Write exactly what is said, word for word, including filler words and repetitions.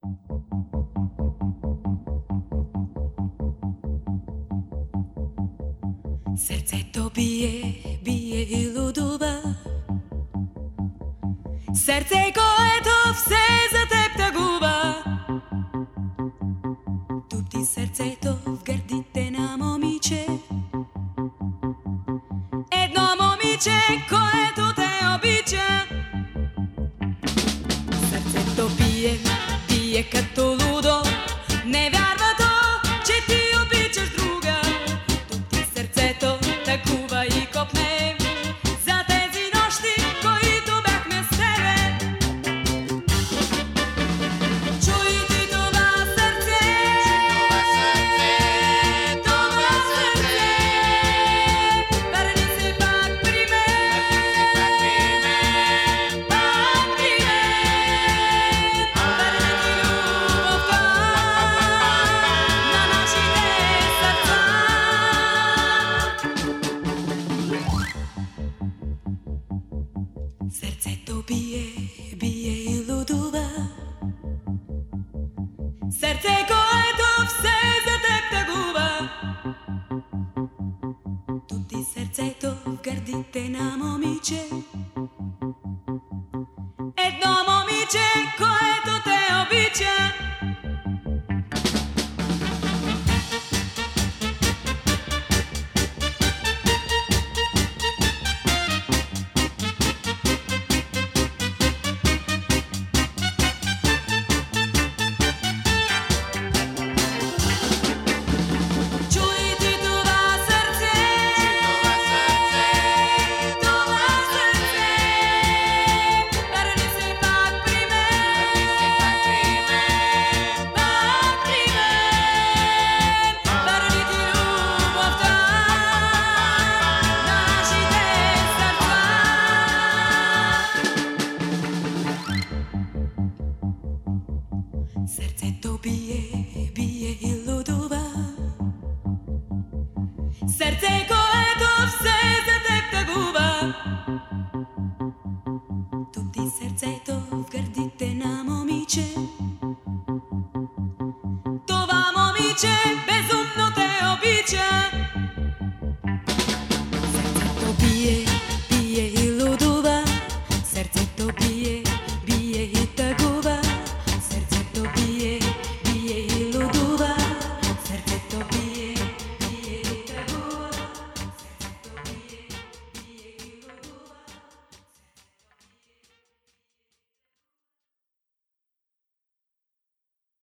Srdce bije, bije i ludува. Сърце, което все за теб тъгува. Тупти сърцето в гърдите на момиче. Едно момиче, което те обича. Сърцето бие, бие като лудо. Не вярва то, че ти обичаш друга. Тупти сърцето тъгува и копне. За тези нощи, които бяхме с тебе. Чуй ти това сърце, това сърце. Върни се пак при мен, пак при мен. Върни ти любовта на нашите сърца. Сърцето бие, бие и лудува. Сърце, което все за теб тъгува. Тупти сърцето в гърдите на момиче. Едно момиче, което те обича. Чуй ти това сърце, това сърце. Върни се пак при мен, пак при мен. Върни ти любовта на нашите сърца. Сърцето бие, бие и лудува. Сърце, което все за теб тъгува. Тупти сърцето в гърдите на момиче. Това момиче без